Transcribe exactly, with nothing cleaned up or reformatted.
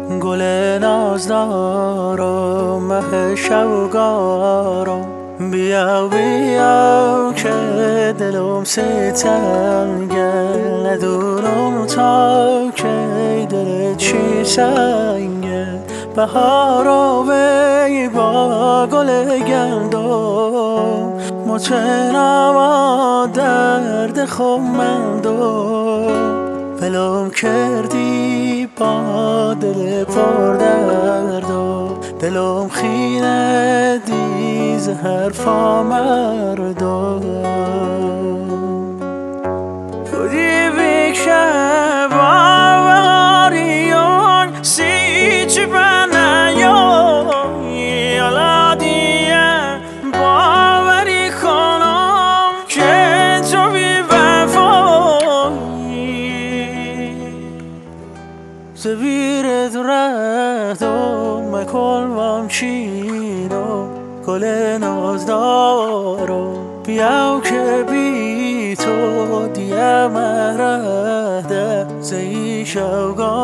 گل نازدارم مه شوگارم بیا بیا که دلم ستنگه ندونم تا که دل چی سنگه بهارا وی با گل گندم متنم درد خمندم ولم کردی با دل پر دردم دلم خینه دی زهر فا مردم خودی بکشه باوریون سی چی بنیون یالا دیه باوری کنم که تو بی وفایی زبیرت رفتم مکلمم چینو گل نازدارم بیاو که بی تو دیم رهده زی شوگارم